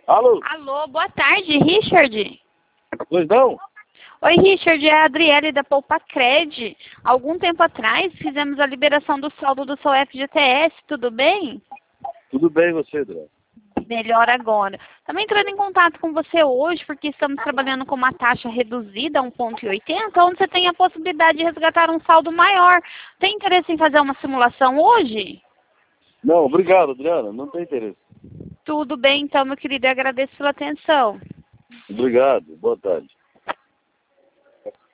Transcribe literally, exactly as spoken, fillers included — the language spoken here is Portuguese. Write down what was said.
Alô? Alô, boa tarde, Richard. Pois não? Oi, Richard, é a Adriele da Poupacred. Algum tempo atrás fizemos a liberação do saldo do seu F G T S, tudo bem? Tudo bem você, Adriano? Melhor agora. Também entrando em contato com você hoje, porque estamos trabalhando com uma taxa reduzida, um vírgula oitenta, onde você tem a possibilidade de resgatar um saldo maior. Tem interesse em fazer uma simulação hoje? Não, obrigado, Adriana. Não tem interesse. Tudo bem, então, meu querido, eu agradeço pela atenção. Obrigado. Boa tarde.